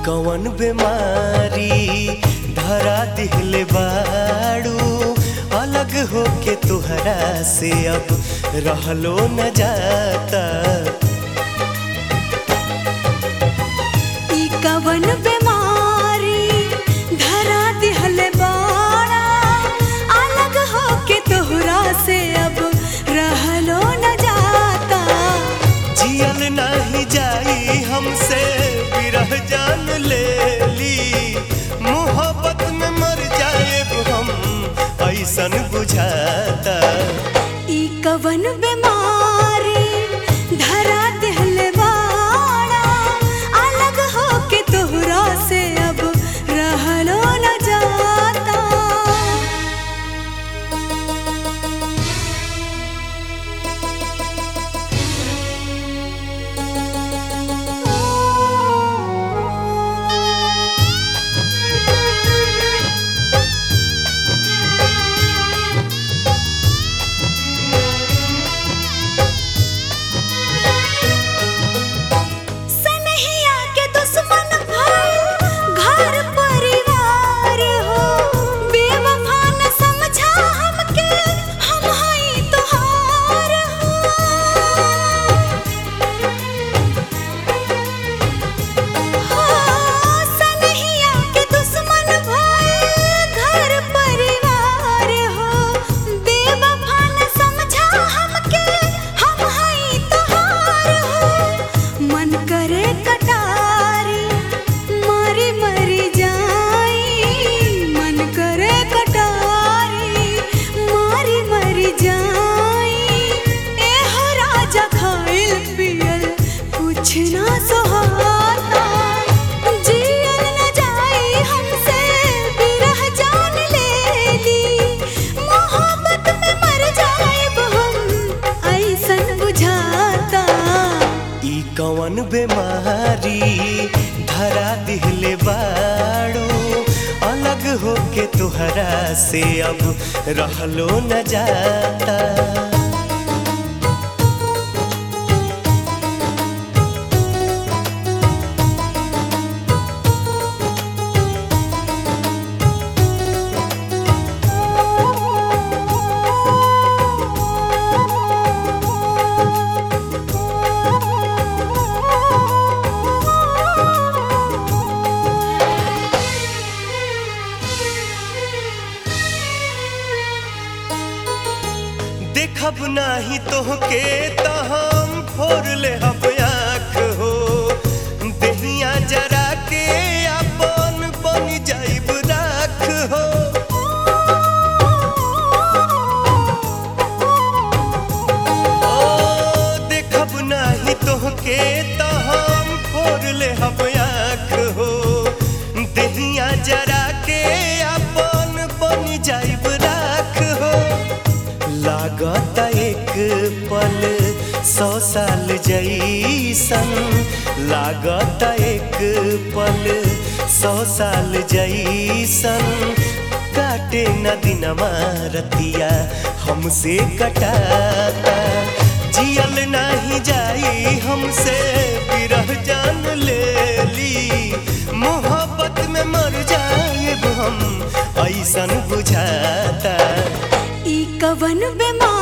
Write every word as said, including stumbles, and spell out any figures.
कवन बीमारी धरा दिहले बाड़ू अलग होके तुहरा से अब रहलो न जाता। ई कवन बीमारी धरा दिहले बाड़ा अलग होके तुहरा से अब रहलो न जाता। जियल नहीं जाई हमसे विरह जान ले ली मोहब्बत में मर जाएब हम ऐसन बुझाता। ई कवन बीमारी धरा दिहले बाड़ा अलग होके तुहरा से अब रहलो न जाता। कवन बीमारी धरा दिहले बाड़ू अलग होके तुहरा से अब रहलो न जाता। देखब नाही तोहके त हम फोड़ ले हब आँख हो देहिया जरा के अपन बन जाइब राख हो। ओ देखब नाही तोहके त हम फोड़ ले हब आँख हो देहिया जरा के अपन बन जाइब राख हो। लागत एक पल सौ साल जैसन लागत एक पल सौ साल जैसन काटे न दिनमा रतिया हमसे कटाता। जियल नहीं जाई हमसे विरह जान ले ली मोहब्बत में मर जाएब हम ऐसन बुझाता। ई कवन बीमारी